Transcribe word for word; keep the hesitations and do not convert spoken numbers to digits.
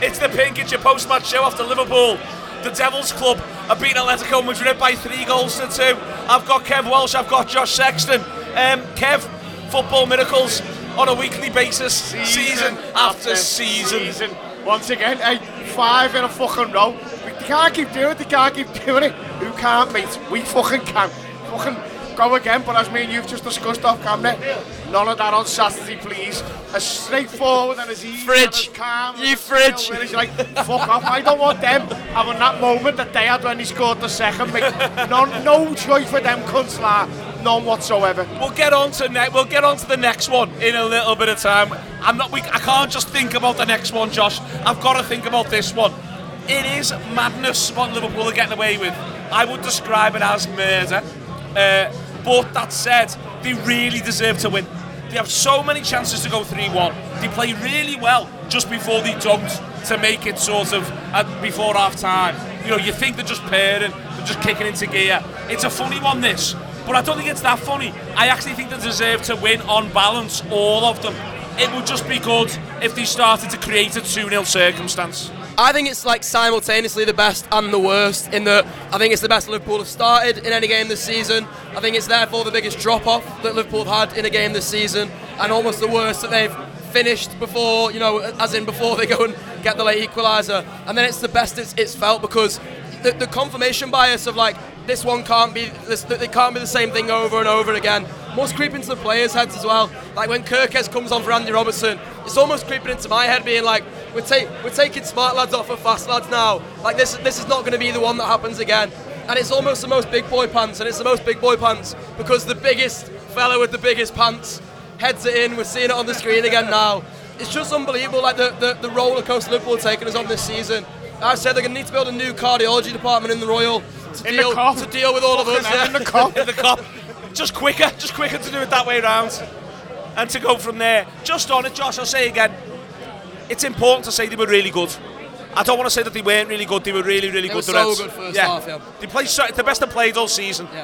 It's the Pink, it's your post-match show after Liverpool. The Devils Club have beaten Atletico Madrid by three goals to two. I've got Kev Welsh, I've got Josh Sexton. Um, Kev, football miracles on a weekly basis, season, season after, after season. season. Once again, hey, five in a fucking row. They can't keep doing it, they can't keep doing it. Who can't, mate? We fucking can. Fucking go again, but as me and you've just discussed off camera, none of that on Saturday, please. As straightforward and as easy fridge. and as calm. You fridge. Where it's like, fuck off. I don't want them having that moment that they had when he scored the second. Mate. No, no joy for them cunts, like, none whatsoever. We'll get on to ne- we'll get on to the next one in a little bit of time. I'm not. We, I can't just think about the next one, Josh. I've got to think about this one. It is madness what Liverpool are getting away with. I would describe it as murder. Uh, but that said, they really deserve to win. They have so many chances to go three one. They play really well just before they don't to make it sort of uh, before half time. You know, you think they're just pairing, they're just kicking into gear. It's a funny one, this, but I don't think it's that funny. I actually think they deserve to win on balance, all of them. It would just be good if they started to create a two nil circumstance. I think it's like simultaneously the best and the worst in that I think it's the best Liverpool have started in any game this season. I think it's therefore the biggest drop-off that Liverpool have had in a game this season, and almost the worst that they've finished before, you know, as in before they go and get the late equaliser. And then it's the best it's, it's felt because the, the confirmation bias of like, this one can't be, this, it can't be the same thing over and over again. Must creep into the players' heads as well. Like when Kirkes comes on for Andy Robertson, it's almost creeping into my head, being like, we're, ta- we're taking smart lads off for fast lads now. Like this, this is not going to be the one that happens again. And it's almost the most big boy pants, and it's the most big boy pants because the biggest fella with the biggest pants heads it in. We're seeing it on the screen again now. It's just unbelievable, like the, the, the roller coaster Liverpool have taken us on this season. I said they're going to need to build a new cardiology department in the Royal to in deal the cop. to deal with all of us. Yeah. In the cop. In the cop. Just quicker, just quicker to do it that way round, and to go from there. Just on it, Josh. I'll say again, it's important to say they were really good. I don't want to say that they weren't really good. They were really, really They good. were The so Reds. good first yeah. half, yeah. They played so, the best they played all season. Yeah.